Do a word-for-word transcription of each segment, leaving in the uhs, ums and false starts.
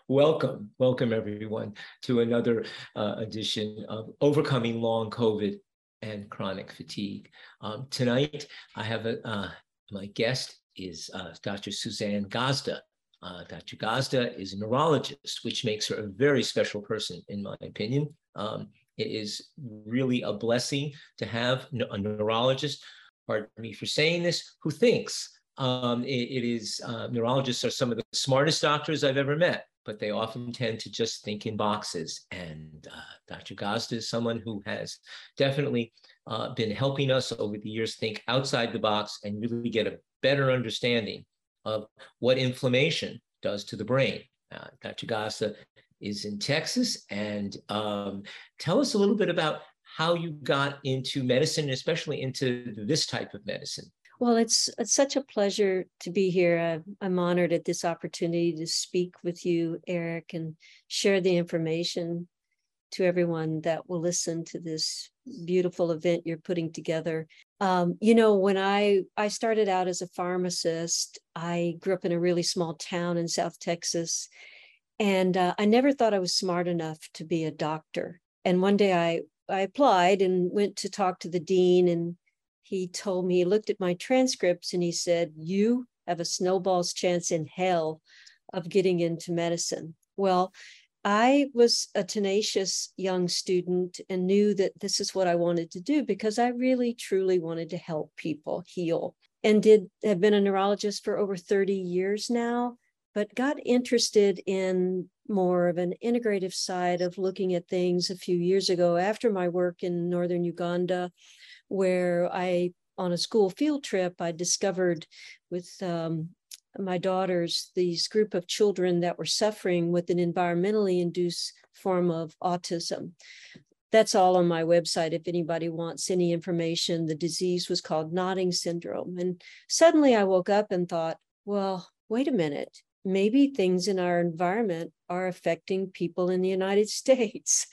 Welcome, welcome everyone to another uh, edition of Overcoming Long COVID and Chronic Fatigue. Um, tonight, I have a, uh, my guest is uh, Doctor Suzanne Gazda. Uh, Doctor Gazda is a neurologist, which makes her a very special person, in my opinion. Um, it is really a blessing to have a neurologist, pardon me for saying this, who thinks. Um, it, it is, uh, neurologists are some of the smartest doctors I've ever met, but they often tend to just think in boxes. And uh, Doctor Gazda is someone who has definitely uh, been helping us over the years think outside the box and really get a better understanding of what inflammation does to the brain. Uh, Doctor Gazda is in Texas, and um, tell us a little bit about how you got into medicine, especially into this type of medicine. Well, it's, it's such a pleasure to be here. I'm, I'm honored at this opportunity to speak with you, Eric, and share the information to everyone that will listen to this beautiful event you're putting together. Um, you know, when I, I started out as a pharmacist, I grew up in a really small town in South Texas, and uh, I never thought I was smart enough to be a doctor. And one day I, I applied and went to talk to the dean, and he told me, he looked at my transcripts and he said, "You have a snowball's chance in hell of getting into medicine." Well, I was a tenacious young student and knew that this is what I wanted to do because I really, truly wanted to help people heal, and did have been a neurologist for over thirty years now, but got interested in more of an integrative side of looking at things a few years ago after my work in northern Uganda, where I, on a school field trip, I discovered with um, my daughters, these group of children that were suffering with an environmentally induced form of autism. That's all on my website if anybody wants any information. The disease was called Nodding syndrome. And suddenly I woke up and thought, well, wait a minute. Maybe things in our environment are affecting people in the United States.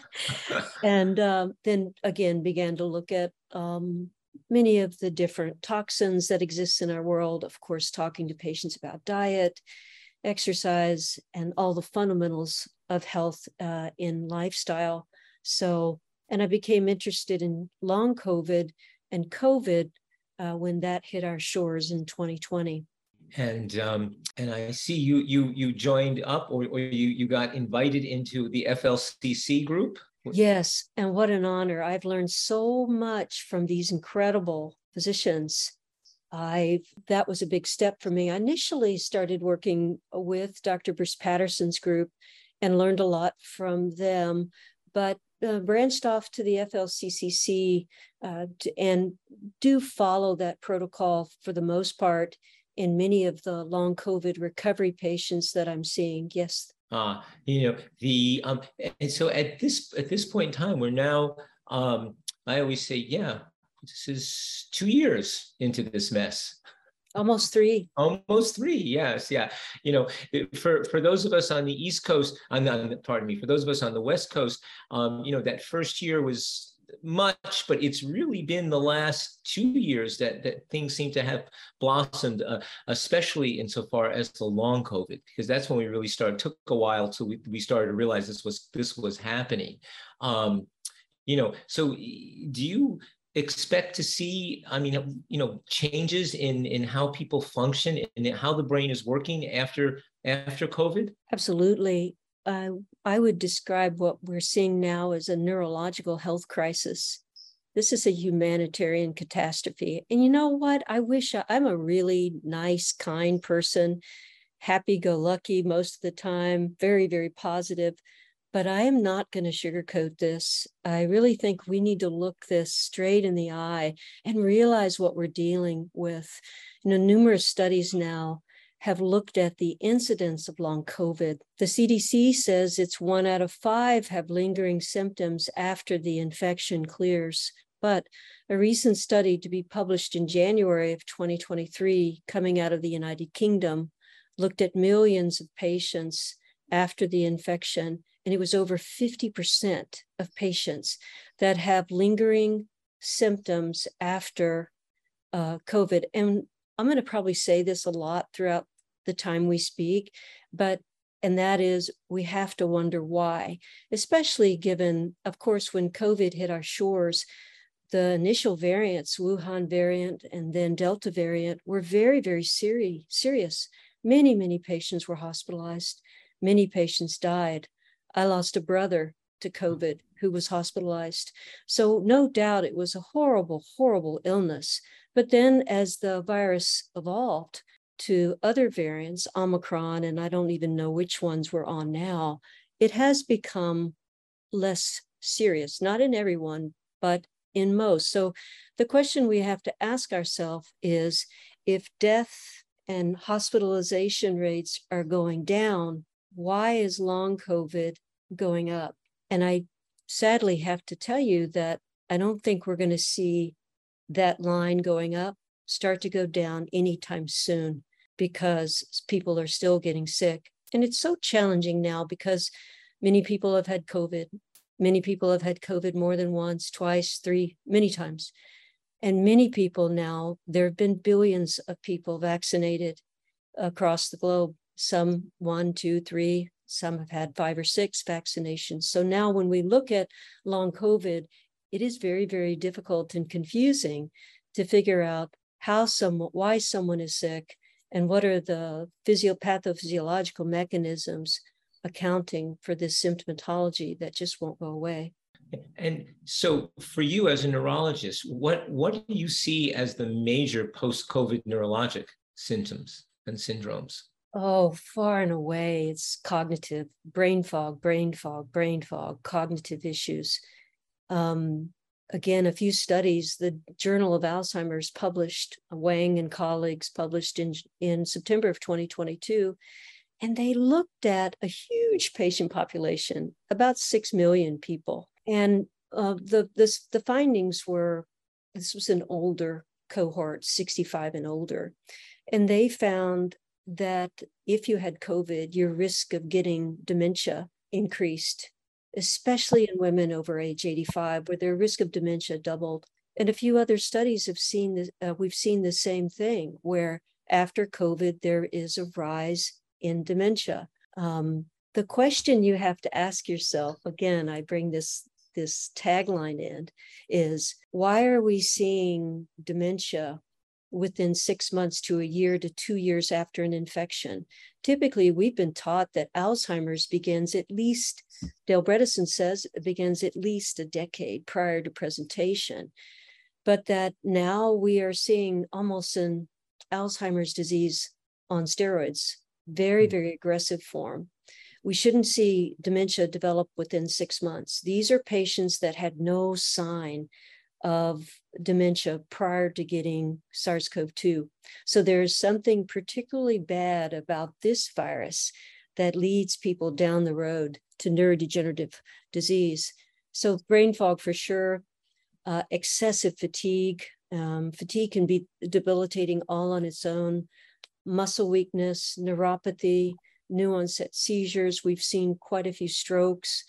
And um, then again, began to look at um, many of the different toxins that exist in our world. Of course, talking to patients about diet, exercise, and all the fundamentals of health uh, in lifestyle. So, and I became interested in long COVID and COVID uh, when that hit our shores in twenty twenty. And um, and I see you you you joined up, or, or you you got invited into the F L C C group. Yes, and what an honor. I've learned so much from these incredible physicians. I that was a big step for me. I initially started working with Doctor Bruce Patterson's group and learned a lot from them, but uh, branched off to the F L C C C uh, to, and do follow that protocol for the most part in many of the long COVID recovery patients that I'm seeing. Yes. Uh, you know, the um, and so at this at this point in time, we're now, um, I always say, yeah, this is two years into this mess. Almost three. Almost three, yes, yeah. You know, for for those of us on the East Coast, on the, pardon me, for those of us on the West Coast, um, you know, that first year was much, but it's really been the last two years that that things seem to have blossomed, uh, especially insofar as the long COVID, because that's when we really started. It took a while till we, we started to realize this was this was happening. Um, you know, so do you expect to see, I mean, you know, changes in in how people function and how the brain is working after after COVID? Absolutely. Uh, I would describe what we're seeing now as a neurological health crisis. This is a humanitarian catastrophe. And you know what? I wish I, I'm a really nice, kind person, happy-go-lucky most of the time, very, very positive. But I am not going to sugarcoat this. I really think we need to look this straight in the eye and realize what we're dealing with. You know, numerous studies now have looked at the incidence of long COVID. The C D C says it's one out of five have lingering symptoms after the infection clears. But a recent study to be published in January of twenty twenty-three, coming out of the United Kingdom, looked at millions of patients after the infection, and it was over fifty percent of patients that have lingering symptoms after uh, COVID. And I'm going to probably say this a lot throughout the time we speak, but And that is, we have to wonder why, especially given, of course, when COVID hit our shores, the initial variants, Wuhan variant and then Delta variant, were very, very seri- serious. Many, many patients were hospitalized. Many patients died. I lost a brother to COVID who was hospitalized. So no doubt it was a horrible, horrible illness. But then as the virus evolved to other variants, Omicron, and I don't even know which ones we're on now, it has become less serious, not in everyone, but in most. So the question we have to ask ourselves is, if death and hospitalization rates are going down, why is long COVID going up? And I sadly have to tell you that I don't think we're going to see that line going up start to go down anytime soon, because people are still getting sick. And it's so challenging now because many people have had COVID. Many people have had COVID more than once, twice, three, many times. And many people now, there have been billions of people vaccinated across the globe. Some one, two, three, some have had five or six vaccinations. So now when we look at long COVID, it is very, very difficult and confusing to figure out how someone, why someone is sick, and what are the physio pathophysiological mechanisms accounting for this symptomatology that just won't go away. And so for you as a neurologist, what, what do you see as the major post-COVID neurologic symptoms and syndromes? Oh, far and away, it's cognitive, brain fog, brain fog, brain fog, cognitive issues. Um, again, a few studies, the Journal of Alzheimer's published, Wang and colleagues published in, in September of twenty twenty-two, and they looked at a huge patient population, about six million people. And uh, the, this, the findings were, this was an older cohort, sixty-five and older, and they found that if you had COVID, your risk of getting dementia increased, especially in women over age eighty-five, where their risk of dementia doubled. And a few other studies have seen this, uh, we've seen the same thing, where after COVID, there is a rise in dementia. Um, the question you have to ask yourself, again, I bring this, this tagline in, is why are we seeing dementia within six months to a year to two years after an infection? Typically, we've been taught that Alzheimer's begins at least, Dale Bredesen says, it begins at least a decade prior to presentation, but that now we are seeing almost an Alzheimer's disease on steroids, very, very aggressive form. We shouldn't see dementia develop within six months. These are patients that had no sign of dementia prior to getting SARS CoV two. So there's something particularly bad about this virus that leads people down the road to neurodegenerative disease. So brain fog for sure, uh, excessive fatigue. Um, fatigue can be debilitating all on its own. Muscle weakness, neuropathy, new onset seizures. We've seen quite a few strokes.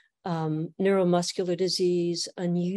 Um, neuromuscular disease,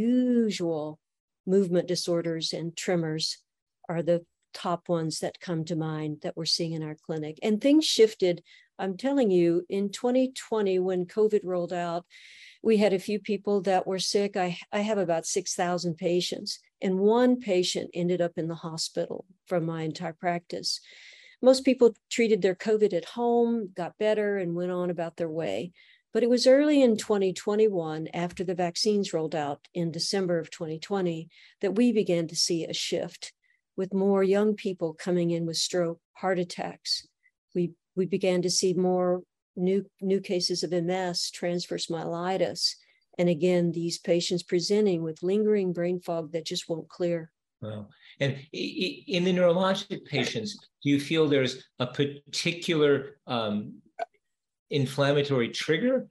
unusual movement disorders, and tremors are the top ones that come to mind that we're seeing in our clinic. And things shifted. I'm telling you, in twenty twenty, when COVID rolled out, we had a few people that were sick. I, I have about six thousand patients, and one patient ended up in the hospital from my entire practice. Most people treated their COVID at home, got better, and went on about their way. But it was early in twenty twenty-one, after the vaccines rolled out in December of twenty twenty, that we began to see a shift with more young people coming in with stroke, heart attacks. We, we began to see more new, new cases of M S, transverse myelitis. And again, these patients presenting with lingering brain fog that just won't clear. Wow. And in the neurologic patients, do you feel there's a particular um, inflammatory trigger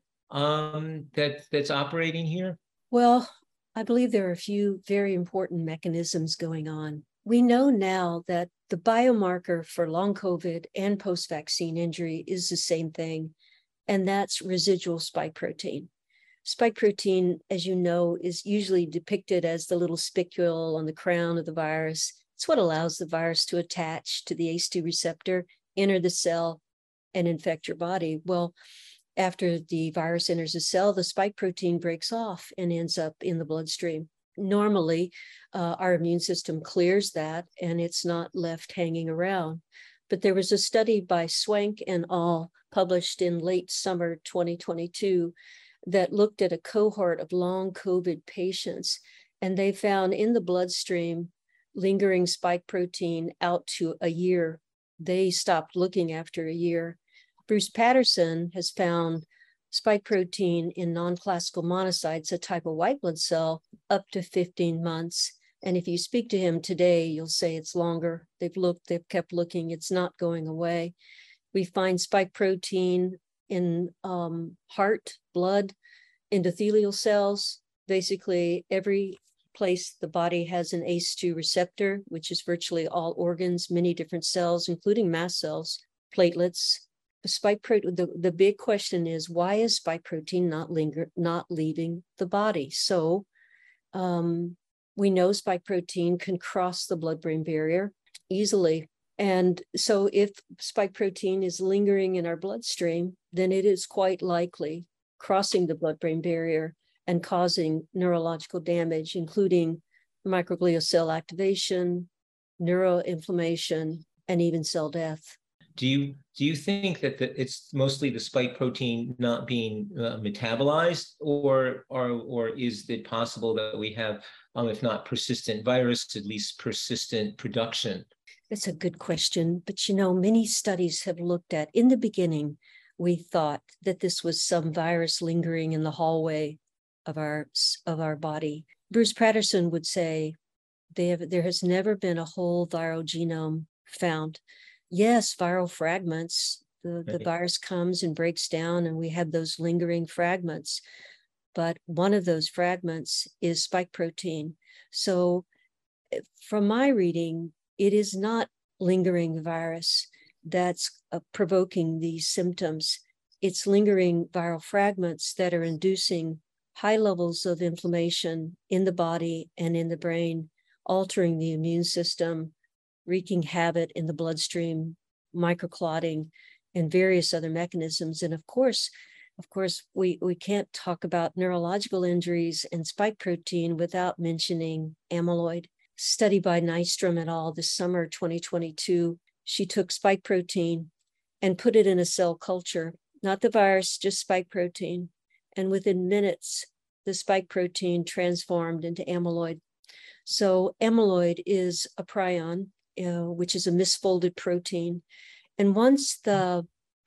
um, that, that's operating here? Well, I believe there are a few very important mechanisms going on. We know now that the biomarker for long COVID and post-vaccine injury is the same thing, and that's residual spike protein. Spike protein, as you know, is usually depicted as the little spicule on the crown of the virus. It's what allows the virus to attach to the A C E two receptor, enter the cell, and infect your body. Well, after the virus enters a cell, the spike protein breaks off and ends up in the bloodstream. Normally, uh, our immune system clears that and it's not left hanging around. But there was a study by Swank and al. Published in late summer twenty twenty-two that looked at a cohort of long COVID patients, and they found in the bloodstream lingering spike protein out to a year. They stopped looking after a year. Bruce Patterson has found spike protein in non-classical monocytes, a type of white blood cell, up to fifteen months. And if you speak to him today, you'll say it's longer. They've looked, they've kept looking, it's not going away. We find spike protein in um, heart, blood, endothelial cells. Basically, every place the body has an A C E two receptor, which is virtually all organs, many different cells, including mast cells, platelets. The spike protein, the, the big question is, why is spike protein not linger, not leaving the body? So um, we know spike protein can cross the blood-brain barrier easily. And so if spike protein is lingering in our bloodstream, then it is quite likely crossing the blood-brain barrier and causing neurological damage, including microglial cell activation, neuroinflammation, and even cell death. Do you do you think that the, it's mostly the spike protein not being uh, metabolized, or or or is it possible that we have, um, if not persistent virus, at least persistent production? That's a good question. But you know, many studies have looked at, in the beginning, we thought that this was some virus lingering in the hallway of our of our body. Bruce Patterson would say they have, there has never been a whole viral genome found. Yes, viral fragments, the, the virus comes and breaks down and we have those lingering fragments. But one of those fragments is spike protein. So from my reading, it is not lingering virus that's uh, provoking these symptoms. It's lingering viral fragments that are inducing high levels of inflammation in the body and in the brain, altering the immune system, wreaking havoc in the bloodstream, microclotting, and various other mechanisms. And of course, of course, we, we can't talk about neurological injuries and spike protein without mentioning amyloid. Study by Nystrom et al. This summer twenty twenty-two, she took spike protein and put it in a cell culture, not the virus, just spike protein. And within minutes, the spike protein transformed into amyloid. So amyloid is a prion, uh, which is a misfolded protein. And once the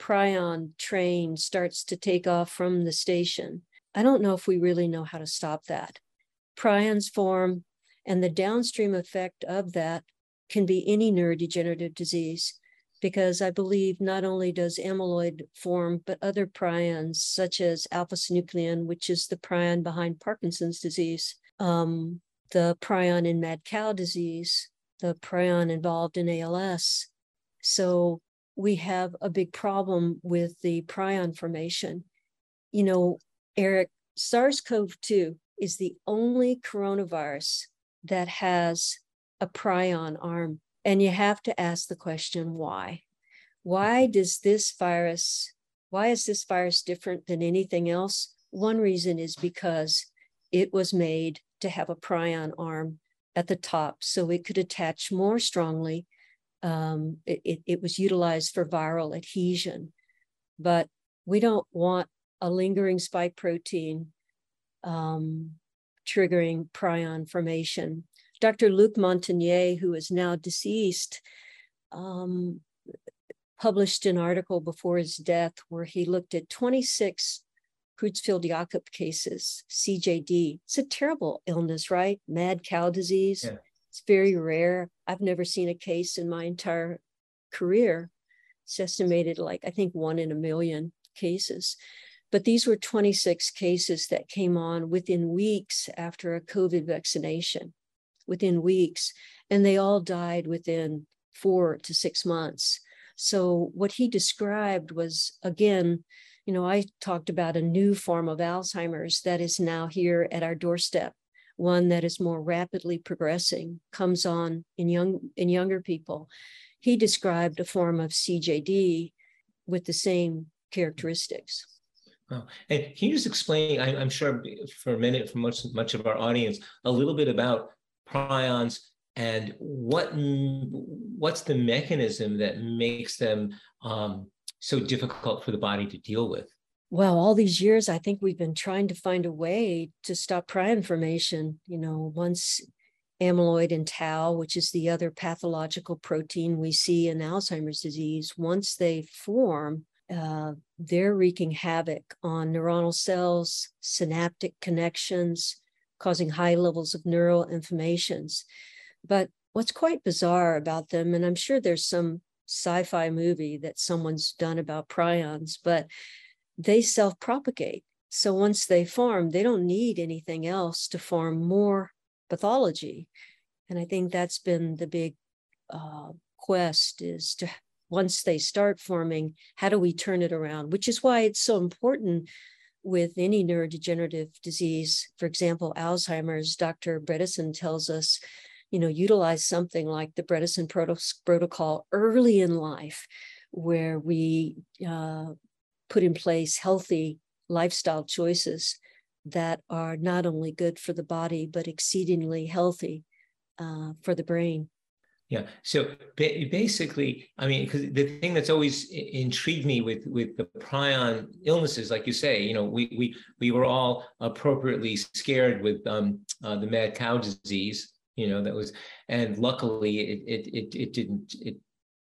prion train starts to take off from the station, I don't know if we really know how to stop that. Prions form, and the downstream effect of that can be any neurodegenerative disease, because I believe not only does amyloid form, but other prions, such as alpha-synuclein, which is the prion behind Parkinson's disease, um, the prion in mad cow disease, the prion involved in A L S. So we have a big problem with the prion formation. You know, Eric, SARS-CoV two is the only coronavirus that has a prion arm. And you have to ask the question, why? Why does this virus, why is this virus different than anything else? One reason is because it was made to have a prion arm at the top so it could attach more strongly. Um, it, it, it was utilized for viral adhesion. But we don't want a lingering spike protein um, triggering prion formation. Doctor Luc Montagnier, who is now deceased, um, published an article before his death where he looked at twenty-six Creutzfeldt-Jakob cases, C J D. It's a terrible illness, right? Mad cow disease. Yeah. It's very rare. I've never seen a case in my entire career. It's estimated like, I think, one in a million cases. But these were twenty-six cases that came on within weeks after a COVID vaccination. Within weeks, and they all died within four to six months. So what he described was, again, you know, I talked about a new form of Alzheimer's that is now here at our doorstep, one that is more rapidly progressing, comes on in young in younger people. He described a form of C J D with the same characteristics. Oh, and can you just explain, I, I'm sure for a minute, for much, much of our audience, a little bit about prions and what what's the mechanism that makes them um, so difficult for the body to deal with? Well, all these years, I think we've been trying to find a way to stop prion formation. You know, once amyloid and tau, which is the other pathological protein we see in Alzheimer's disease, once they form, uh, they're wreaking havoc on neuronal cells, synaptic connections, causing high levels of neural inflammations. But what's quite bizarre about them, and I'm sure there's some sci-fi movie that someone's done about prions, but they self-propagate. So once they form, they don't need anything else to form more pathology. And I think that's been the big uh, quest, is to, once they start forming, how do we turn it around? Which is why it's so important with any neurodegenerative disease. For example, Alzheimer's, Doctor Bredesen tells us, you know, utilize something like the Bredesen protocol early in life, where we uh, put in place healthy lifestyle choices that are not only good for the body, but exceedingly healthy uh, for the brain. Yeah. So basically, I mean, because the thing that's always intrigued me with with the prion illnesses, like you say, you know, we we we were all appropriately scared with um, uh, the mad cow disease, you know, that was, and luckily it it it, it didn't it.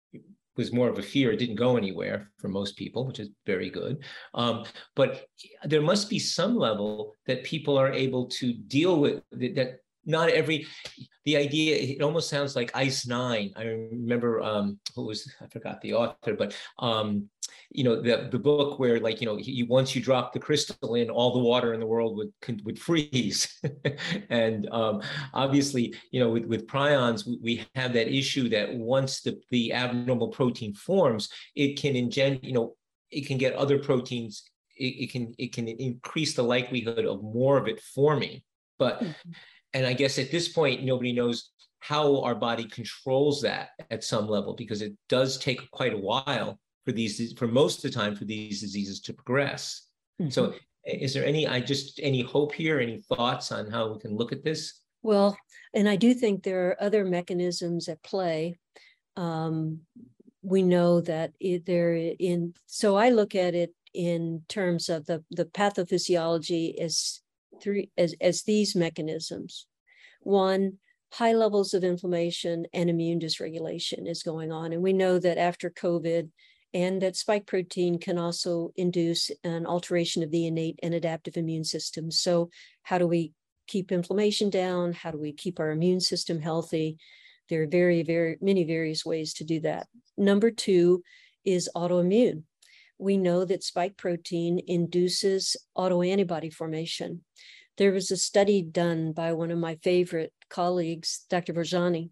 was more of a fear. It didn't go anywhere for most people, which is very good. Um, but there must be some level that people are able to deal with, that not every, the idea, it almost sounds like Ice Nine. I remember, um, who was, I forgot the author, but, um, you know, the, the book where, like, you know, you, once you drop the crystal in, all the water in the world would would freeze. And um, obviously, you know, with, with prions, we have that issue that once the, the abnormal protein forms, it can engender, you know, it can get other proteins, it, it can it can increase the likelihood of more of it forming. But, mm-hmm. And I guess at this point, nobody knows how our body controls that at some level, because it does take quite a while for these, for most of the time, for these diseases to progress. Mm-hmm. So is there any, I just, any hope here, any thoughts on how we can look at this? Well, and I do think there are other mechanisms at play. Um, we know that it, they're in, so I look at it in terms of the, the pathophysiology as three, as, as these mechanisms. One, high levels of inflammation and immune dysregulation is going on. And we know that after COVID, and that spike protein can also induce an alteration of the innate and adaptive immune system. So how do we keep inflammation down? How do we keep our immune system healthy? There are very, very many various ways to do that. Number two is autoimmune. We know that spike protein induces autoantibody formation. There was a study done by one of my favorite colleagues, Doctor Vorzani,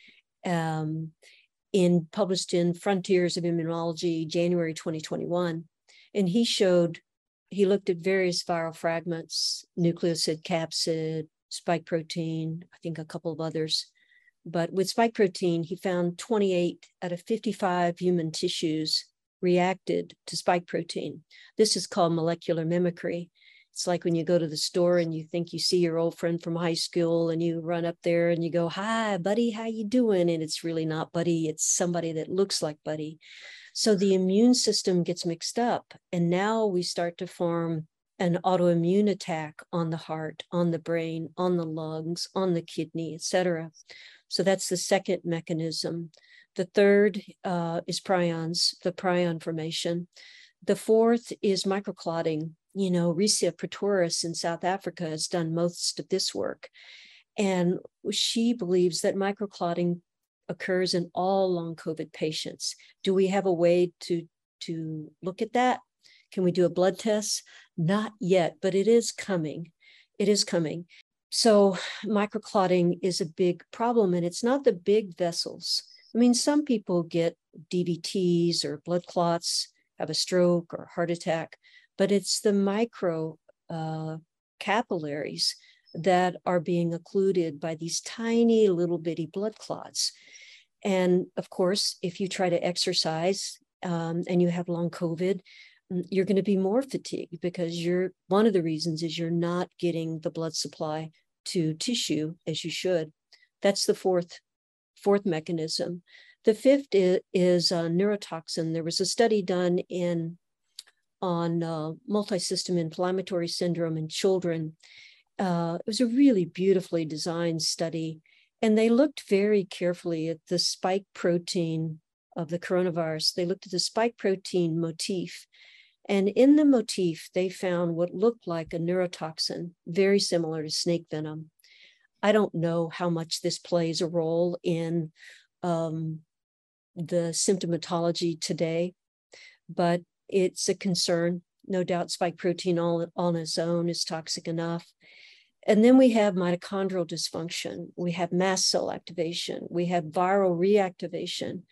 um, in published in Frontiers of Immunology, January twenty twenty-one. And he showed, he looked at various viral fragments, nucleoside capsid, spike protein, I think a couple of others. But with spike protein, he found twenty-eight out of fifty-five human tissues reacted to spike protein. This is called molecular mimicry. It's like when you go to the store and you think you see your old friend from high school and you run up there and you go, "Hi, buddy, how you doing?" And it's really not buddy, it's somebody that looks like buddy. So the immune system gets mixed up, and now we start to form an autoimmune attack on the heart, on the brain, on the lungs, on the kidney, et cetera. So that's the second mechanism. The third uh, is prions, the prion formation. The fourth is microclotting. You know, Rhisia Pretorius in South Africa has done most of this work. And she believes that microclotting occurs in all long COVID patients. Do we have a way to, to look at that? Can we do a blood test? Not yet, but it is coming. It is coming. So microclotting is a big problem, and it's not the big vessels. I mean, some people get D V Ts or blood clots, have a stroke or heart attack, but it's the micro uh, capillaries that are being occluded by these tiny little bitty blood clots. And of course, if you try to exercise, um, and you have long COVID, you're going to be more fatigued because you're, one of the reasons is you're not getting the blood supply to tissue as you should. That's the fourth, fourth mechanism. The fifth is, is uh, neurotoxin. There was a study done in on uh, multi-system inflammatory syndrome in children. Uh, it was a really beautifully designed study, and they looked very carefully at the spike protein of the coronavirus. They looked at the spike protein motif, and in the motif, they found what looked like a neurotoxin, very similar to snake venom. I don't know how much this plays a role in um, the symptomatology today, but it's a concern. No doubt spike protein all on its own is toxic enough. And then we have mitochondrial dysfunction. We have mast cell activation. We have viral reactivation.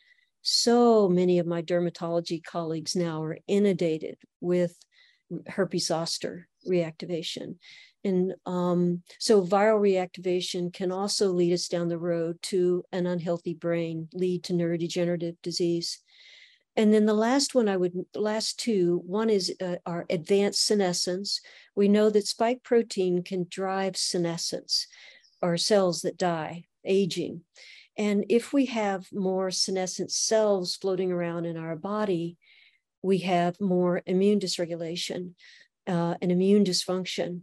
So many of my dermatology colleagues now are inundated with herpes zoster reactivation. And um, so viral reactivation can also lead us down the road to an unhealthy brain, lead to neurodegenerative disease. And then the last one I would, last two, one is uh, our advanced senescence. We know that spike protein can drive senescence, or cells that die, aging. And if we have more senescent cells floating around in our body, we have more immune dysregulation uh, and immune dysfunction.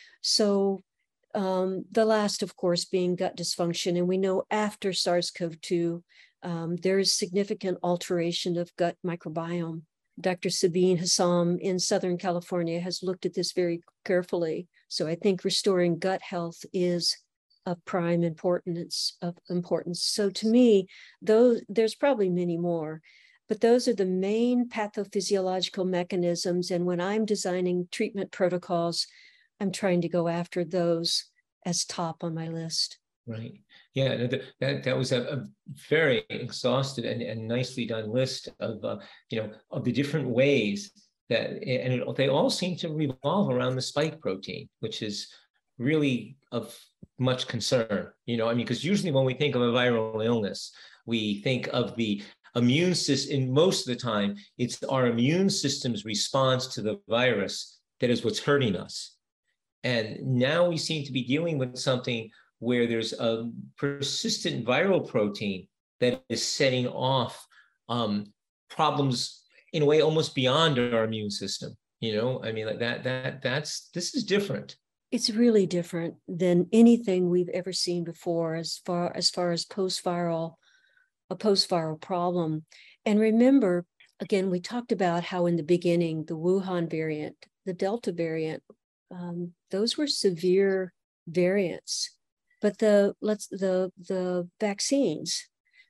So um, the last, of course, being gut dysfunction. And we know after SARS CoV two, um, there is significant alteration of gut microbiome. Doctor Sabine Hassam in Southern California has looked at this very carefully. So I think restoring gut health is of prime importance. Of importance. So to me, those there's probably many more, but those are the main pathophysiological mechanisms. And when I'm designing treatment protocols, I'm trying to go after those as top on my list. Right. Yeah, that that was a, a very exhaustive and, and nicely done list of uh, you know of the different ways that, and it, they all seem to revolve around the spike protein, which is really of much concern. You know, I mean, because usually when we think of a viral illness, we think of the immune system. And most of the time, it's our immune system's response to the virus that is what's hurting us. And now we seem to be dealing with something where there's a persistent viral protein that is setting off um, problems in a way almost beyond our immune system. You know, I mean, like that, that, that's, this is different. It's really different than anything we've ever seen before as far as, far as post-viral, a post-viral problem. And remember, again, we talked about how in the beginning, the Wuhan variant, the Delta variant, um, those were severe variants. But the let's the the vaccines,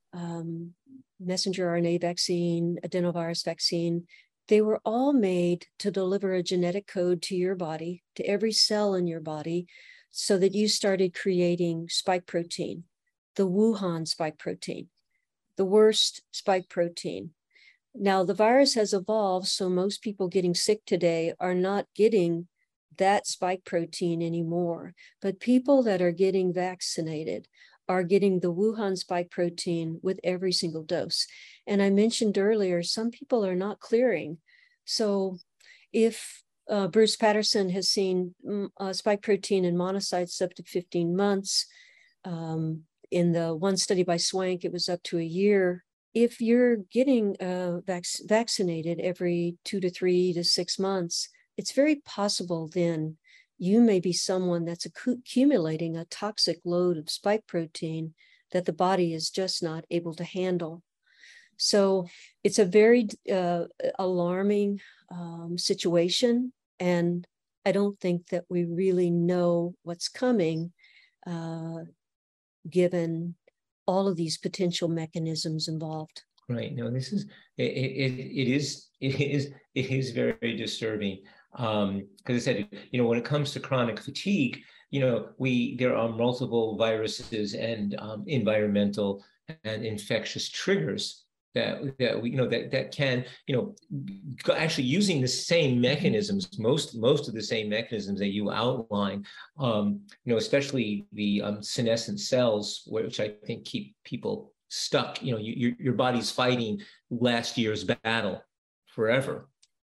um, messenger R N A vaccine, adenovirus vaccine, they were all made to deliver a genetic code to your body, to every cell in your body, so that you started creating spike protein, the Wuhan spike protein, the worst spike protein. Now the virus has evolved, so most people getting sick today are not getting that spike protein anymore, but people that are getting vaccinated are getting the Wuhan spike protein with every single dose. And I mentioned earlier, some people are not clearing. So if uh, Bruce Patterson has seen uh, spike protein in monocytes up to fifteen months, um, in the one study by Swank, it was up to a year. If you're getting uh, vac vaccinated every two to three to six months, it's very possible then you may be someone that's accumulating a toxic load of spike protein that the body is just not able to handle. So it's a very uh, alarming um, situation. And I don't think that we really know what's coming, uh, given all of these potential mechanisms involved. Right. No, this is, it, it, it is, it is, it is very disturbing. Um, because I said, you know, when it comes to chronic fatigue, you know, we, there are multiple viruses and um, environmental and infectious triggers that, that we, you know, that, that can, you know, actually using the same mechanisms, most, most of the same mechanisms that you outline, um, you know, especially the um, senescent cells, which I think keep people stuck. You know, you, your your body's fighting last year's battle forever.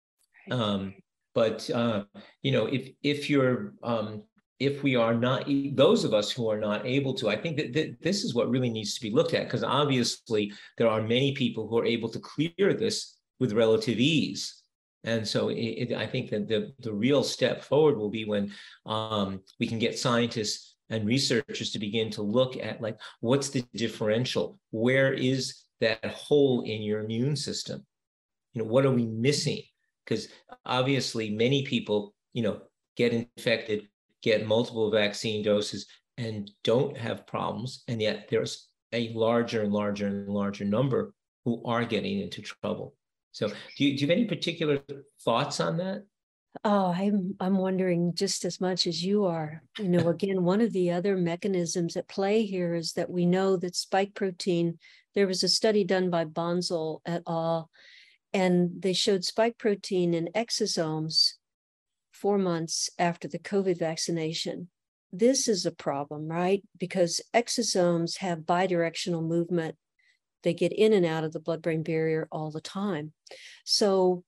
Um, but uh, you know, if if you're um, if we are not, those of us who are not able to, I think that th- this is what really needs to be looked at, because obviously there are many people who are able to clear this with relative ease. And so it, it, I think that the, the real step forward will be when um, we can get scientists and researchers to begin to look at, like, what's the differential? Where is that hole in your immune system? You know, what are we missing? Because obviously many people, you know, get infected, get multiple vaccine doses, and don't have problems. And yet there's a larger and larger and larger number who are getting into trouble. So do you, do you have any particular thoughts on that? Oh, I'm I'm wondering just as much as you are. You know, again, one of the other mechanisms at play here is that we know that spike protein, there was a study done by Bonsall et al., and they showed spike protein in exosomes four months after the COVID vaccination. This is a problem, right? Because exosomes have bidirectional movement. They get in and out of the blood-brain barrier all the time. So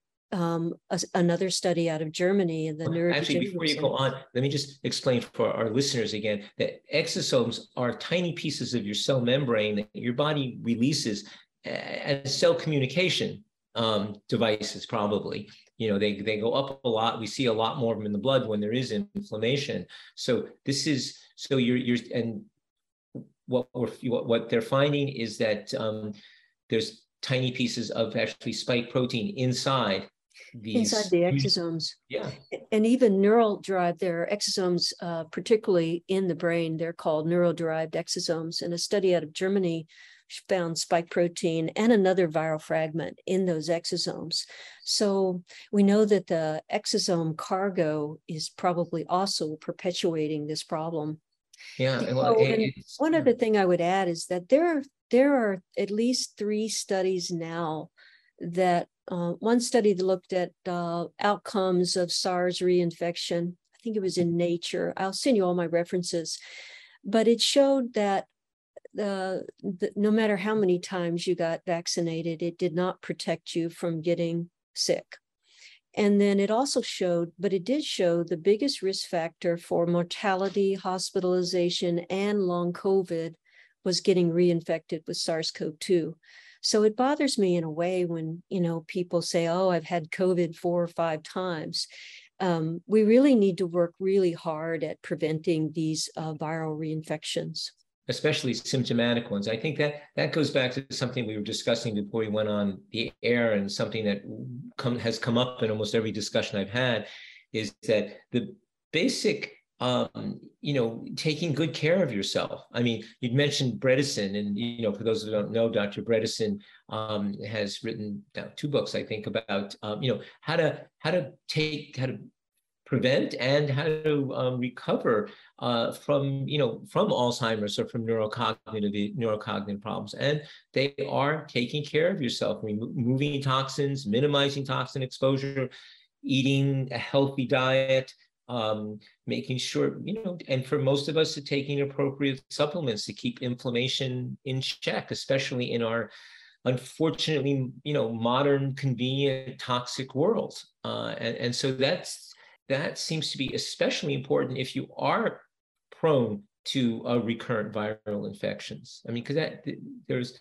um, a, another study out of Germany in the neurodegenerative Actually, before you go on, let me just explain for our listeners again that exosomes are tiny pieces of your cell membrane that your body releases as cell communication um, devices, probably. You know, they, they go up a lot. We see a lot more of them in the blood when there is inflammation. So this is, so you're, you're, and what we're, what they're finding is that um, there's tiny pieces of actually spike protein inside these. Inside the exosomes. Yeah. And even neural derived, there are exosomes, uh, particularly in the brain, they're called neural derived exosomes. And a study out of Germany found spike protein and another viral fragment in those exosomes. So we know that the exosome cargo is probably also perpetuating this problem. Yeah. Well, oh, it, one other thing I would add is that there are, there are at least three studies now that uh, one study that looked at uh, outcomes of SARS reinfection. I think it was in Nature. I'll send you all my references. But it showed that Uh, the, no matter how many times you got vaccinated, it did not protect you from getting sick. And then it also showed, but it did show the biggest risk factor for mortality, hospitalization, and long COVID was getting reinfected with SARS-C o V two. So it bothers me in a way when, you know, people say, oh, I've had COVID four or five times. Um, we really need to work really hard at preventing these uh, viral reinfections. Especially symptomatic ones. I think that that goes back to something we were discussing before we went on the air, and something that come, has come up in almost every discussion I've had, is that the basic, um, you know, taking good care of yourself. I mean, you'd mentioned Bredesen, and, you know, for those who don't know, Doctor Bredesen um, has written uh, two books, I think, about, um, you know, how to, how to take, how to prevent and how to um, recover uh, from, you know, from Alzheimer's or from neurocognitive neurocognitive problems. And they are taking care of yourself, removing toxins, minimizing toxin exposure, eating a healthy diet, um, making sure, you know, and for most of us, to taking appropriate supplements to keep inflammation in check, especially in our, unfortunately, you know, modern, convenient, toxic world. Uh, and, and so that's, that seems to be especially important if you are prone to uh, recurrent viral infections. I mean, because that there's,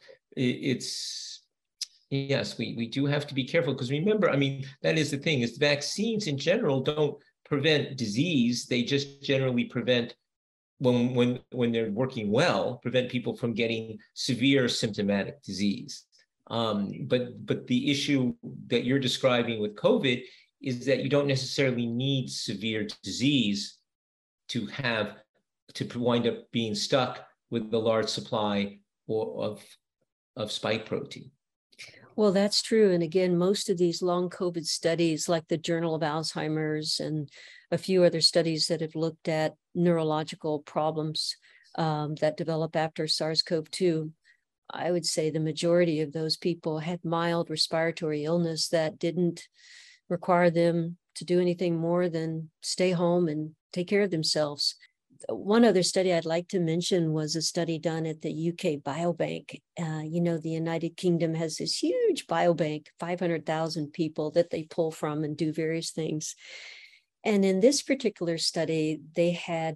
it's, yes, we, we do have to be careful, because remember, I mean, that is the thing, is vaccines in general don't prevent disease. They just generally prevent, when, when, when they're working well, prevent people from getting severe symptomatic disease. Um, but, but the issue that you're describing with COVID is that you don't necessarily need severe disease to have, to wind up being stuck with the large supply or of, of spike protein. Well, that's true. And again, most of these long COVID studies, like the Journal of Alzheimer's and a few other studies that have looked at neurological problems um, that develop after SARS-C o V two, I would say the majority of those people had mild respiratory illness that didn't require them to do anything more than stay home and take care of themselves. one other study I'd like to mention was a study done at the U K Biobank. Uh, you know, the United Kingdom has this huge biobank, five hundred thousand people that they pull from and do various things. And in this particular study, they had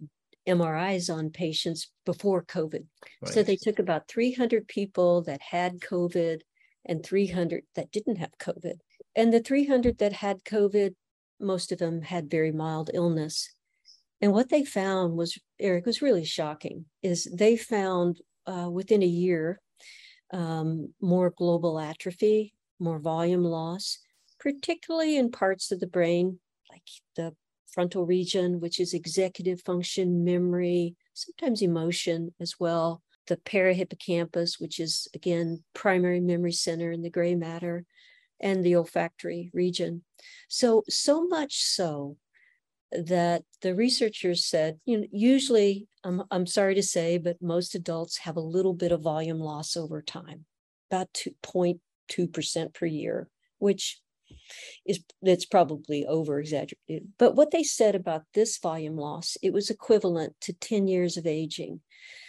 M R Is on patients before COVID. Right. So they took about three hundred people that had COVID and three hundred that didn't have COVID. And the three hundred that had COVID, most of them had very mild illness. And what they found was, Eric, was really shocking, is they found uh, within a year, um, more global atrophy, more volume loss, particularly in parts of the brain, like the frontal region, which is executive function, memory, sometimes emotion as well. The parahippocampus, which is, again, primary memory center in the gray matter, and the olfactory region. So, so much so that the researchers said, you know, usually, um, I'm sorry to say, but most adults have a little bit of volume loss over time, about two point two percent per year, which is, that's probably over exaggerated. But what they said about this volume loss, it was equivalent to ten years of aging.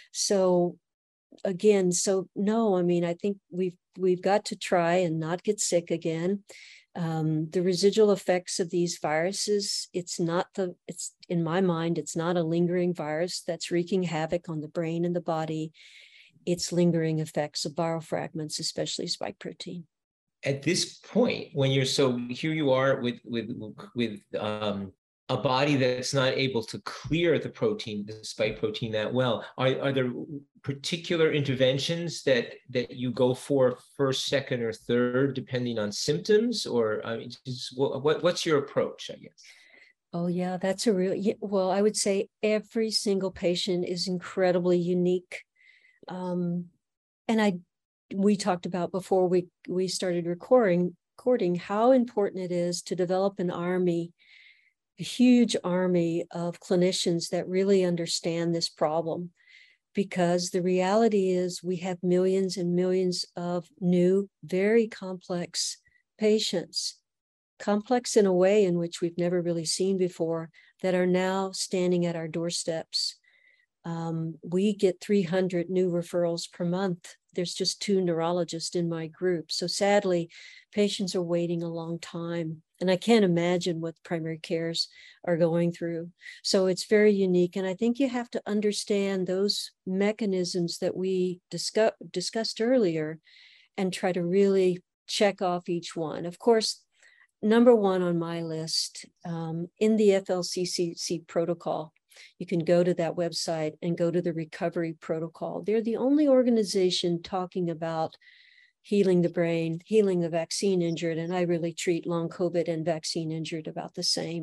So again, so no, I mean, I think we've, we've got to try and not get sick again. Um, the residual effects of these viruses, it's not the, it's in my mind, it's not a lingering virus that's wreaking havoc on the brain and the body. It's lingering effects of viral fragments, especially spike protein. At this point, when you're, so here you are with, with, with um, a body that's not able to clear the protein, the spike protein that well, are, are there particular interventions that, that you go for first, second, or third, depending on symptoms? Or I mean, just, what, what's your approach, I guess? Oh, yeah, that's a real, well, I would say every single patient is incredibly unique. Um, and I, we talked about before we, we started recording, recording how important it is to develop an army, a huge army of clinicians that really understand this problem. Because the reality is we have millions and millions of new, very complex patients, complex in a way in which we've never really seen before, that are now standing at our doorsteps. Um, we get three hundred new referrals per month. There's just two neurologists in my group. So sadly, patients are waiting a long time. And I can't imagine what primary cares are going through. So it's very unique. And I think you have to understand those mechanisms that we discuss, discussed earlier and try to really check off each one. Of course, number one on my list, um, in the F L C C C protocol, you can go to that website and go to the recovery protocol. They're the only organization talking about healing the brain, healing the vaccine injured, and I really treat long COVID and vaccine injured about the same.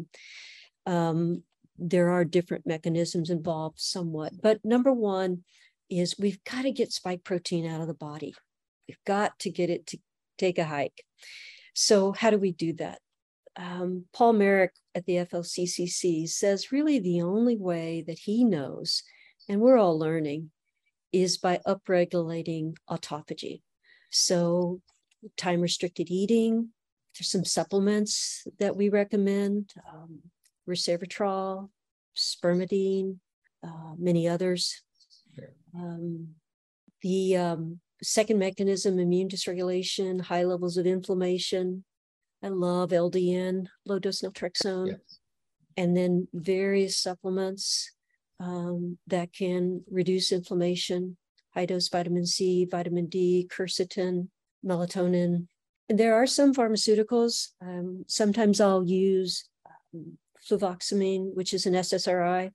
Um, there are different mechanisms involved somewhat, but number one is we've got to get spike protein out of the body. We've got to get it to take a hike. So how do we do that? Um, Paul Merrick at the F L C C C says really the only way that he knows, and we're all learning, is by upregulating autophagy. So time-restricted eating, there's some supplements that we recommend, um, resveratrol, spermidine, uh, many others. Um, the um, second mechanism, immune dysregulation, high levels of inflammation. I love L D N, low-dose naltrexone, yes. And then various supplements um, that can reduce inflammation. High-dose vitamin C, vitamin D, quercetin, melatonin. And there are some pharmaceuticals. Um, sometimes I'll use um, fluvoxamine, which is an S S R I.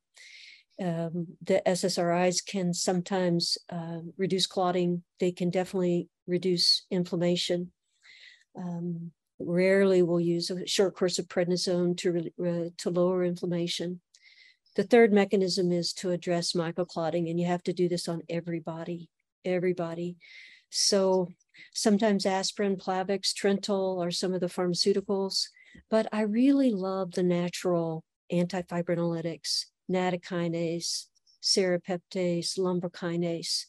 Um, the S S R Is can sometimes uh, reduce clotting. They can definitely reduce inflammation. Um, rarely we'll use a short course of prednisone to, uh, to lower inflammation. The third mechanism is to address microclotting, and you have to do this on everybody, everybody. So sometimes aspirin, Plavix, Trental are some of the pharmaceuticals, but I really love the natural antifibrinolytics, nattokinase, serrapeptase, lumbrokinase.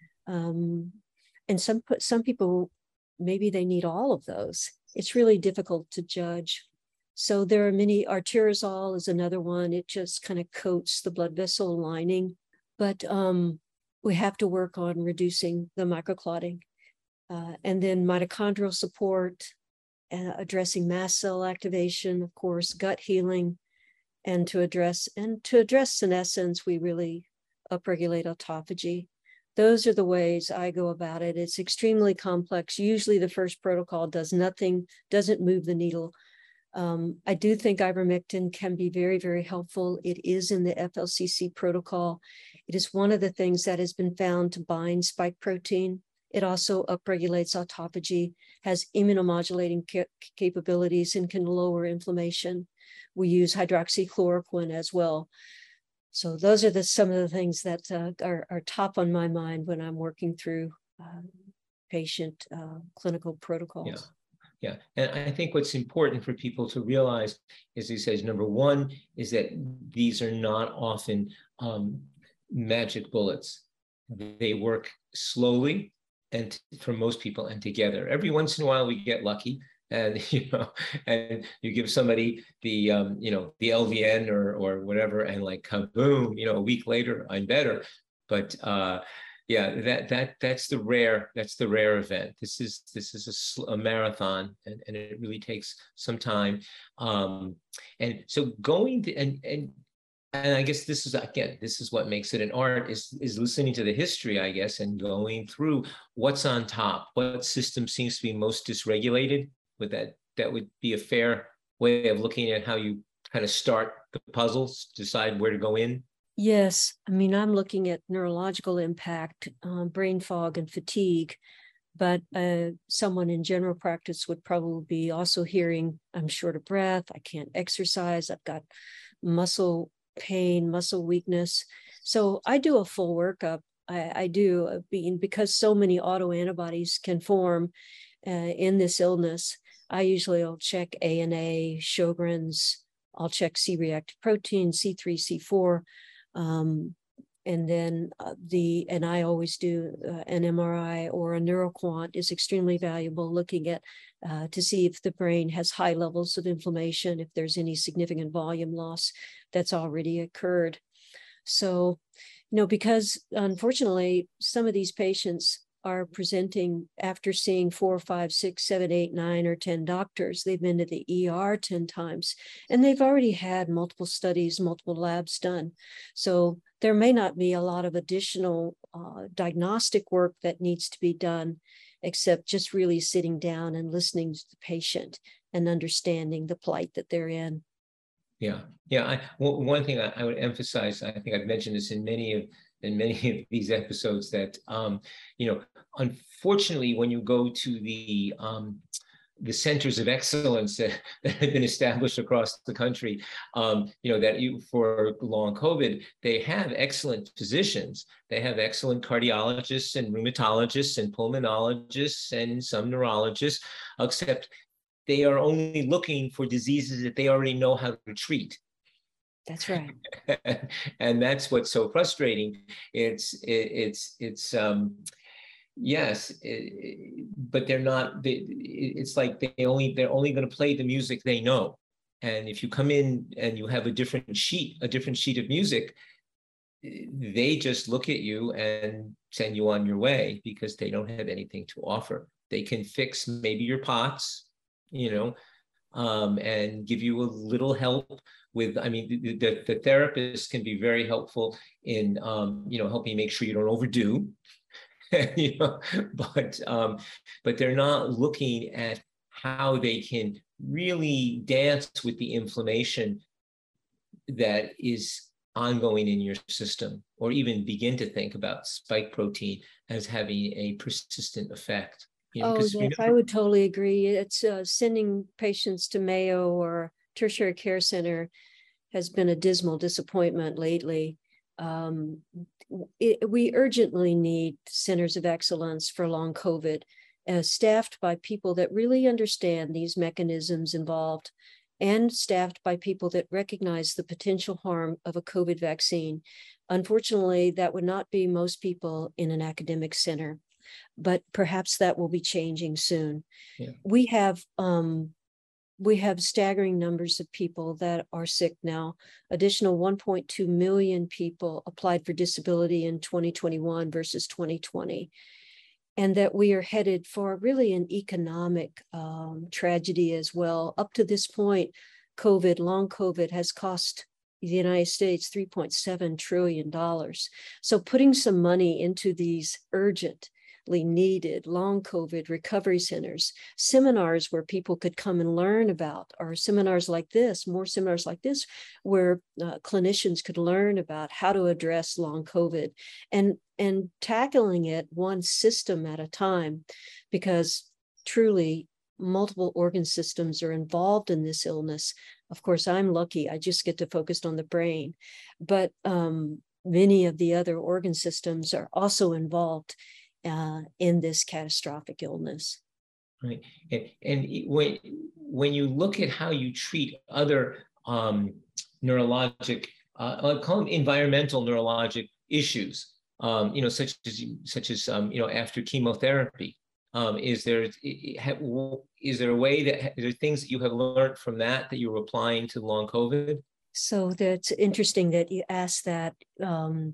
Um, and some, some people, maybe they need all of those. It's really difficult to judge. So there are many, arterisol is another one. It just kind of coats the blood vessel lining, but um, we have to work on reducing the microclotting. Uh, and then mitochondrial support, uh, addressing mast cell activation, of course, gut healing, and to address, and to address senescence, we really upregulate autophagy. Those are the ways I go about it. It's extremely complex. Usually the first protocol does nothing, doesn't move the needle. Um, I do think ivermectin can be very, very helpful. It is in the F L C C protocol. It is one of the things that has been found to bind spike protein. It also upregulates autophagy, has immunomodulating ca capabilities, and can lower inflammation. We use hydroxychloroquine as well. So those are the some of the things that uh, are, are top on my mind when I'm working through uh, patient uh, clinical protocols. Yeah. Yeah, and I think what's important for people to realize, as he says, number one, is that these are not often um, magic bullets. They work slowly, and for most people, and together. Every once in a while, we get lucky, and you know, and you give somebody the um, you know the L V N or or whatever, and like kaboom, you know, a week later, I'm better. But uh, yeah, that that that's the rare that's the rare event. This is this is a, a marathon, and, and it really takes some time. Um, and so going to and and and I guess this is again this is what makes it an art is is listening to the history, I guess, and going through what's on top, what system seems to be most dysregulated. With that, that would be a fair way of looking at how you kind of start the puzzles, decide where to go in. Yes, I mean, I'm looking at neurological impact, um, brain fog and fatigue, but uh, someone in general practice would probably be also hearing, I'm short of breath, I can't exercise, I've got muscle pain, muscle weakness. So I do a full workup. I, I do, uh, being, because so many autoantibodies can form uh, in this illness. I usually will check A N A, Sjogren's, I'll check C-reactive protein, C three, C four, Um, and then uh, the, and I always do uh, an M R I or a neuroquant is extremely valuable, looking at uh, to see if the brain has high levels of inflammation, if there's any significant volume loss that's already occurred. So, you know, because unfortunately, some of these patients are presenting after seeing four, five, six, seven, eight, nine, or ten doctors. They've been to the E R ten times, and they've already had multiple studies, multiple labs done. So there may not be a lot of additional uh, diagnostic work that needs to be done, except just really sitting down and listening to the patient and understanding the plight that they're in. Yeah, yeah. I, well, one thing I, I would emphasize, I think I've mentioned this in many of in many of these episodes, that um, you know, unfortunately, when you go to the um, the centers of excellence that, that have been established across the country, um, you know, that you for long COVID, they have excellent physicians. They have excellent cardiologists and rheumatologists and pulmonologists and some neurologists, except they are only looking for diseases that they already know how to treat. That's right. And that's what's so frustrating. It's, it, it's, it's, um, yes, it, but they're not, they, it's like they only, they're only going to play the music they know. And if you come in and you have a different sheet, a different sheet of music, they just look at you and send you on your way because they don't have anything to offer. They can fix maybe your POTS, you know, um, and give you a little help with, I mean, the, the, the therapist can be very helpful in, um, you know, helping make sure you don't overdo, you know, but, um, but they're not looking at how they can really dance with the inflammation that is ongoing in your system, or even begin to think about spike protein as having a persistent effect. You know, Oh, yes, remember, I would totally agree. It's uh, sending patients to Mayo or tertiary care center has been a dismal disappointment lately. Um, it, we urgently need centers of excellence for long COVID, uh, staffed by people that really understand these mechanisms involved, and staffed by people that recognize the potential harm of a COVID vaccine. Unfortunately, that would not be most people in an academic center, but perhaps that will be changing soon. Yeah. We have um, we have staggering numbers of people that are sick now. Additional one point two million people applied for disability in twenty twenty-one versus twenty twenty. And that we are headed for really an economic um, tragedy as well. Up to this point, COVID, long COVID, has cost the United States three point seven trillion dollars. So putting some money into these urgently needed long COVID recovery centers, seminars where people could come and learn about, or seminars like this, more seminars like this, where uh, clinicians could learn about how to address long COVID and, and tackling it one system at a time, because truly multiple organ systems are involved in this illness. Of course, I'm lucky. I just get to focus on the brain, but um, many of the other organ systems are also involved uh, in this catastrophic illness. Right. And, and when, when you look at how you treat other um, neurologic, uh, I'll call them environmental neurologic issues, um, you know, such as, such as um, you know, after chemotherapy, Um, is there is there a way that are there things that you have learned from that that you're applying to long COVID? So that's interesting that you asked that. Um,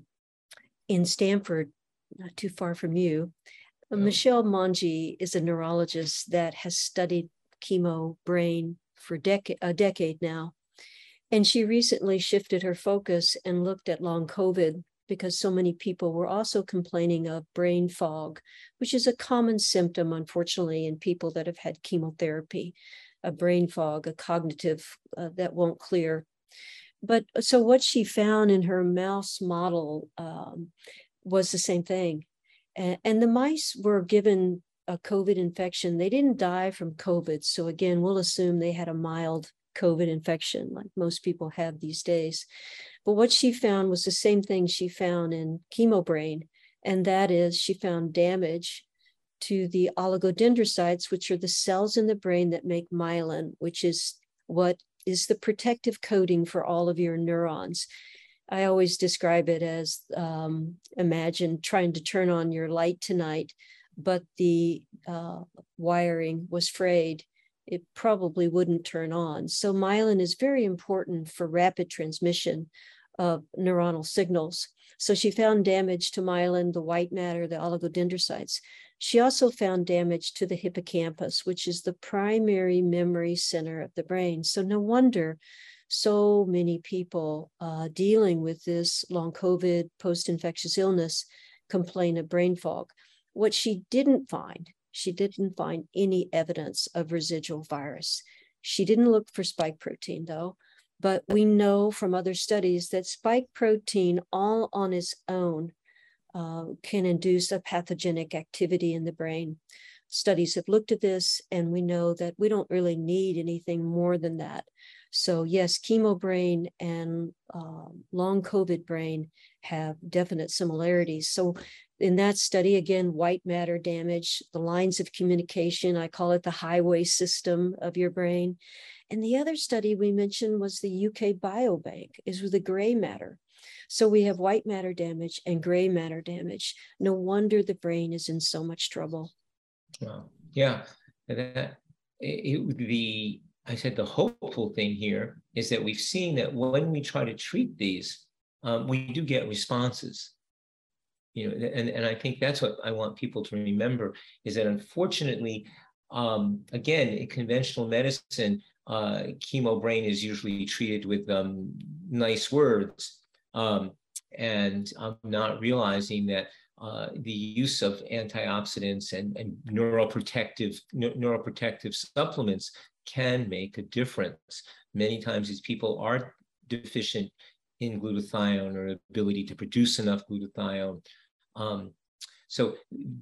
in Stanford, not too far from you, oh. Michelle Monge is a neurologist that has studied chemo brain for dec- a decade now. And she recently shifted her focus and looked at long COVID, because so many people were also complaining of brain fog, which is a common symptom, unfortunately, in people that have had chemotherapy, a brain fog, a cognitive uh, that won't clear. But so what she found in her mouse model um, was the same thing. And, and the mice were given a COVID infection. They didn't die from COVID. So again, we'll assume they had a mild COVID infection like most people have these days. But what she found was the same thing she found in chemo brain, and that is she found damage to the oligodendrocytes, which are the cells in the brain that make myelin, which is what is the protective coating for all of your neurons. I always describe it as um, imagine trying to turn on your light tonight, but the uh, wiring was frayed. It probably wouldn't turn on. So myelin is very important for rapid transmission of neuronal signals. So she found damage to myelin, the white matter, the oligodendrocytes. She also found damage to the hippocampus, which is the primary memory center of the brain. So no wonder so many people uh, dealing with this long COVID, post-infectious illness, complain of brain fog. What she didn't find, she didn't find any evidence of residual virus. She didn't look for spike protein, though. But we know from other studies that spike protein all on its own uh, can induce a pathogenic activity in the brain. Studies have looked at this, and we know that we don't really need anything more than that. So yes, chemo brain and uh, long COVID brain have definite similarities. So in that study, again, white matter damage, the lines of communication, I call it the highway system of your brain. And the other study we mentioned was the U K Biobank, is with the gray matter. So we have white matter damage and gray matter damage. No wonder the brain is in so much trouble. Wow. Yeah. That, it, the, I said the hopeful thing here is that we've seen that when we try to treat these, um, we do get responses. You know, and, and I think that's what I want people to remember, is that unfortunately, um, again, in conventional medicine, uh, chemo brain is usually treated with um, nice words, um, and I'm not realizing that uh, the use of antioxidants and, and neuroprotective neuroprotective supplements can make a difference. Many times these people are deficient in glutathione or ability to produce enough glutathione. Um, so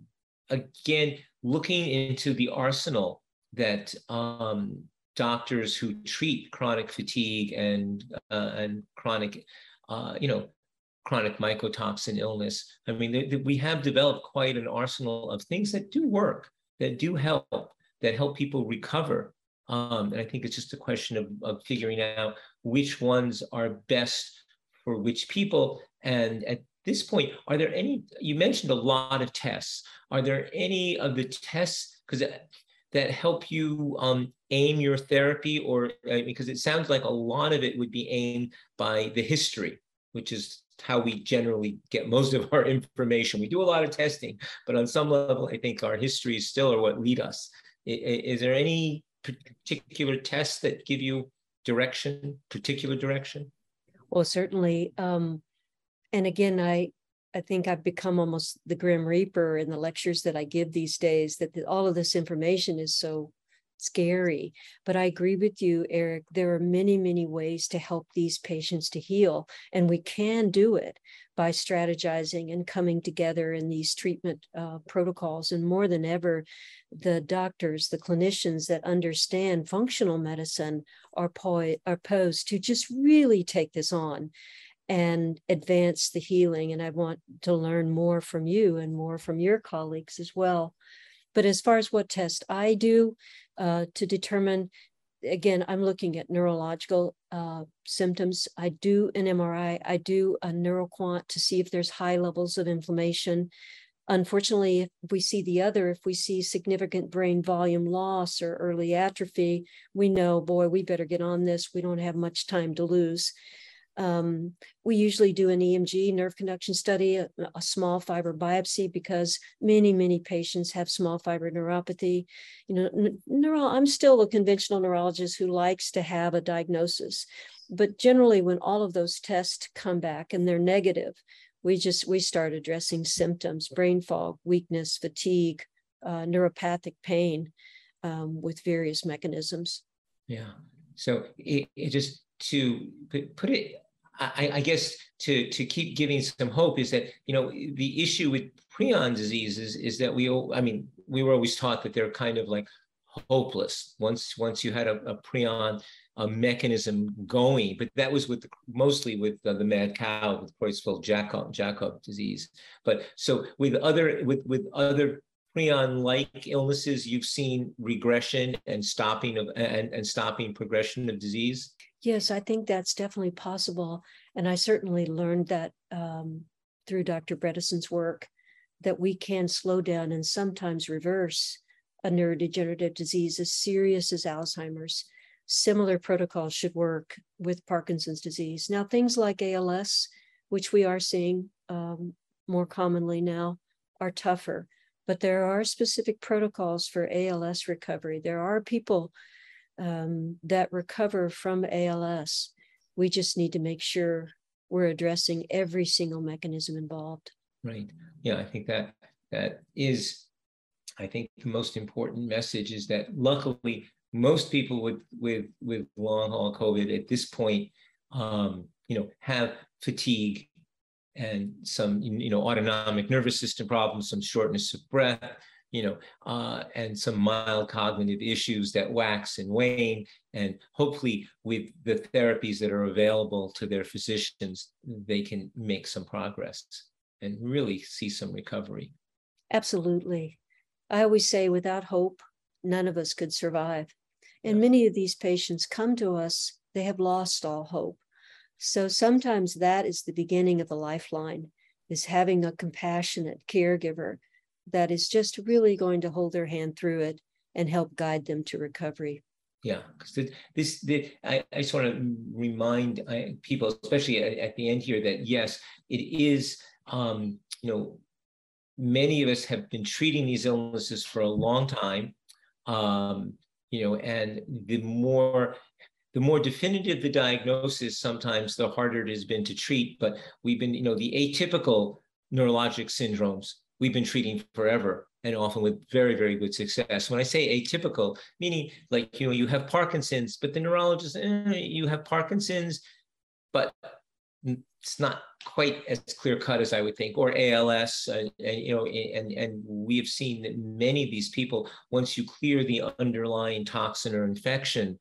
again, looking into the arsenal that um, doctors who treat chronic fatigue and uh, and chronic, uh, you know, chronic mycotoxin illness. I mean, they, they, we have developed quite an arsenal of things that do work, that do help, that help people recover. Um, and I think it's just a question of, of figuring out which ones are best for which people. And at this point, are there any, you mentioned a lot of tests. Are there any of the tests, because that help you um, aim your therapy, or uh, because it sounds like a lot of it would be aimed by the history, which is how we generally get most of our information. We do a lot of testing, but on some level, I think our histories still are what lead us. Is, is there any particular tests that give you direction, particular direction? Well, certainly. Um, and again, I I think I've become almost the Grim Reaper in the lectures that I give these days, that the, all of this information is so scary. But I agree with you, Eric. There are many, many ways to help these patients to heal. And we can do it by strategizing and coming together in these treatment uh, protocols. And more than ever, the doctors, the clinicians that understand functional medicine are, po- are posed to just really take this on and advance the healing. And I want to learn more from you and more from your colleagues as well. But as far as what test I do uh, to determine, again, I'm looking at neurological uh, symptoms. I do an M R I, I do a neuroquant to see if there's high levels of inflammation. Unfortunately, if we see the other, if we see significant brain volume loss or early atrophy, we know, boy, we better get on this. We don't have much time to lose. Um, we usually do an E M G, nerve conduction study, a, a small fiber biopsy, because many, many patients have small fiber neuropathy. You know, neuro, I'm still a conventional neurologist who likes to have a diagnosis, but generally when all of those tests come back and they're negative, we just, we start addressing symptoms, brain fog, weakness, fatigue, uh, neuropathic pain um, with various mechanisms. Yeah, so it, it just, to put it, I, I guess to, to keep giving some hope is that, you know, the issue with prion diseases is that we, I mean, we were always taught that they're kind of like hopeless once, once you had a, a prion a mechanism going, but that was with the, mostly with uh, the mad cow, with Creutzfeldt-Jakob disease. But so with other, with, with other prion-like illnesses, you've seen regression and stopping of, and, and stopping progression of disease? Yes, I think that's definitely possible. And I certainly learned that um, through Doctor Bredesen's work, that we can slow down and sometimes reverse a neurodegenerative disease as serious as Alzheimer's. Similar protocols should work with Parkinson's disease. Now, things like A L S, which we are seeing um, more commonly now, are tougher. But there are specific protocols for A L S recovery. There are people um, that recover from A L S. We just need to make sure we're addressing every single mechanism involved. Right. Yeah, I think that that is, I think the most important message is that luckily most people with with with long haul COVID at this point, um, you know, have fatigue and some, you know, autonomic nervous system problems, some shortness of breath, you know, uh, and some mild cognitive issues that wax and wane. And hopefully with the therapies that are available to their physicians, they can make some progress and really see some recovery. Absolutely. I always say without hope, none of us could survive. And many of these patients come to us, they have lost all hope. So sometimes that is the beginning of a lifeline, is having a compassionate caregiver that is just really going to hold their hand through it and help guide them to recovery. Yeah, because this, this I, I just want to remind people, especially at, at the end here, that yes, it is, um, you know, many of us have been treating these illnesses for a long time, um, you know, and the more the more definitive the diagnosis, sometimes the harder it has been to treat. But we've been, you know, the atypical neurologic syndromes, we've been treating forever and often with very, very good success. When I say atypical, meaning like, you know, you have Parkinson's, but the neurologist, eh, you have Parkinson's, but it's not quite as clear cut as I would think, or A L S, uh, and, you know, and, and we have seen that many of these people, once you clear the underlying toxin or infection,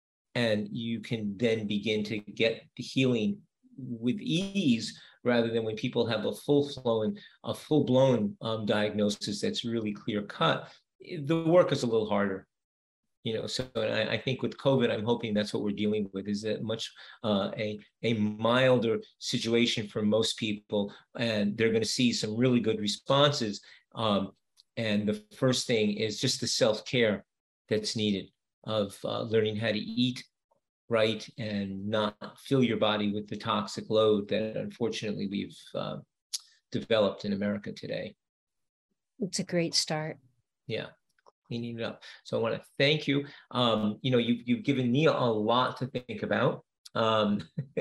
and you can then begin to get the healing with ease, rather than when people have a full-blown, a full-blown um, diagnosis that's really clear-cut. The work is a little harder, you know. So I, I think with COVID, I'm hoping that's what we're dealing with, is a much uh, a a milder situation for most people, and they're going to see some really good responses. Um, and the first thing is just the self-care. that's needed of uh, learning how to eat right and not fill your body with the toxic load that unfortunately we've uh, developed in America today. It's a great start. Yeah, cleaning it up. So I want to thank you. Um, you know, you've, you've given me a lot to think about. Um,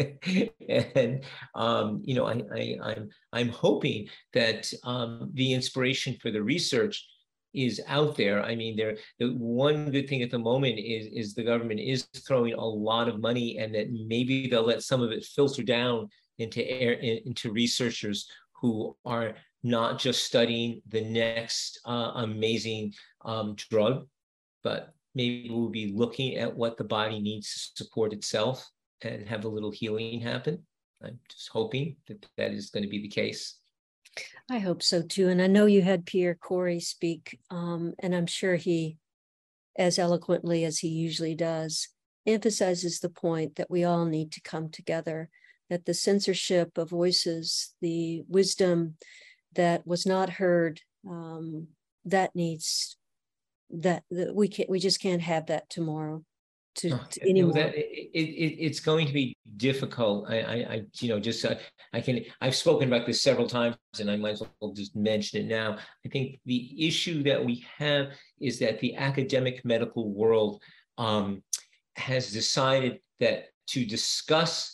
and, um, you know, I, I, I'm, I'm hoping that um, the inspiration for the research is out there. I mean, there, the one good thing at the moment is, is the government is throwing a lot of money, and that maybe they'll let some of it filter down into air, into researchers who are not just studying the next uh, amazing um, drug, but maybe we'll be looking at what the body needs to support itself and have a little healing happen. I'm just hoping that that is going to be the case. I hope so too. And I know you had Pierre Kory speak, um, and I'm sure he, as eloquently as he usually does, emphasizes the point that we all need to come together, that the censorship of voices, the wisdom that was not heard, um, that needs, that, that we can't, we just can't have that tomorrow. To, to anymore. That, it, it, it's going to be difficult. I, I, I you know, just uh, I can. I've spoken about this several times, and I might as well just mention it now. I think the issue that we have is that the academic medical world um, has decided that to discuss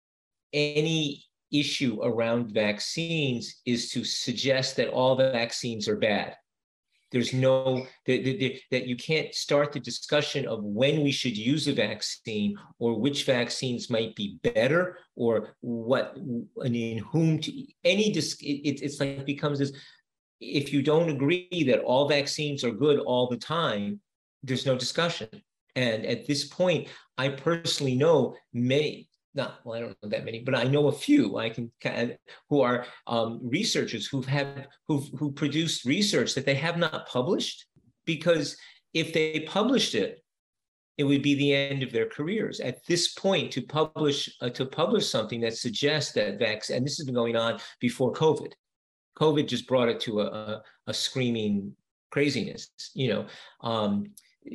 any issue around vaccines is to suggest that all the vaccines are bad. There's no, that, that, that you can't start the discussion of when we should use a vaccine or which vaccines might be better or what, and in whom to, any, it, it's like it becomes this, if you don't agree that all vaccines are good all the time, there's no discussion. And at this point, I personally know many, not, well, I don't know that many, but I know a few I can who are um, researchers who've had who've who produced research that they have not published, because if they published it, it would be the end of their careers. At this point, to publish uh, to publish something that suggests that vaccine, and this has been going on before COVID. COVID just brought it to a, a, a screaming craziness, you know. Um,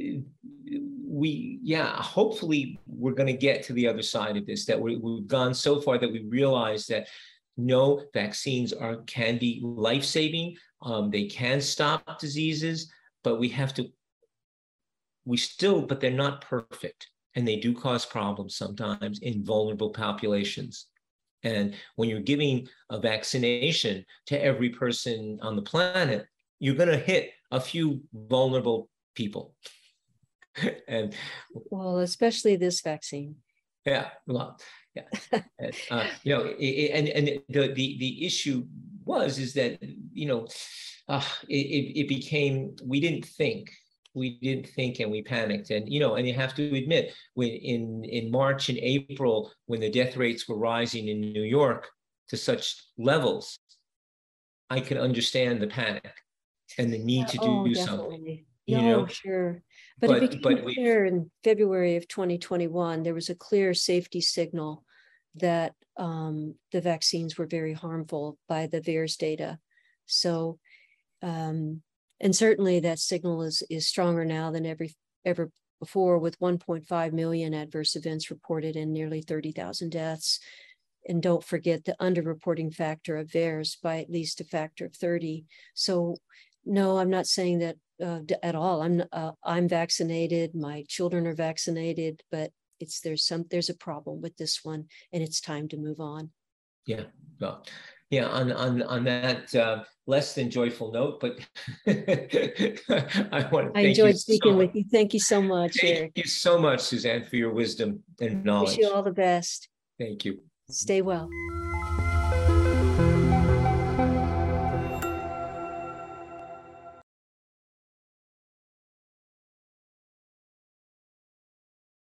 we, yeah, hopefully we're going to get to the other side of this, that we, we've gone so far that we realize that no, vaccines are can be life-saving. Um, they can stop diseases, but we have to, we still, but they're not perfect. And they do cause problems sometimes in vulnerable populations. And when you're giving a vaccination to every person on the planet, you're going to hit a few vulnerable people. And well, especially this vaccine. Yeah, well, yeah, and, uh, you know, it, and and the the the issue was is that you know, uh, it it became, we didn't think. We didn't think and we panicked. And, you know, and you have to admit, when in, in March and April, when the death rates were rising in New York to such levels, I could understand the panic and the need to oh, do definitely. something. You no, know? Sure. But, but it became but clear we, in February of twenty twenty-one, there was a clear safety signal that um, the vaccines were very harmful by the VAERS data. So, um, and certainly that signal is, is stronger now than every, ever before, with one point five million adverse events reported and nearly thirty thousand deaths. And don't forget the underreporting factor of VAERS by at least a factor of thirty. So no, I'm not saying that uh, at all. I'm uh, I'm vaccinated. My children are vaccinated, but it's there's some there's a problem with this one, and it's time to move on. Yeah, well, yeah. On on on that uh, less than joyful note, but I want to. I thank enjoyed you speaking so with you. Thank you so much, Thank Eric. you so much, Suzanne, for your wisdom and knowledge. Wish you all the best. Thank you. Stay well.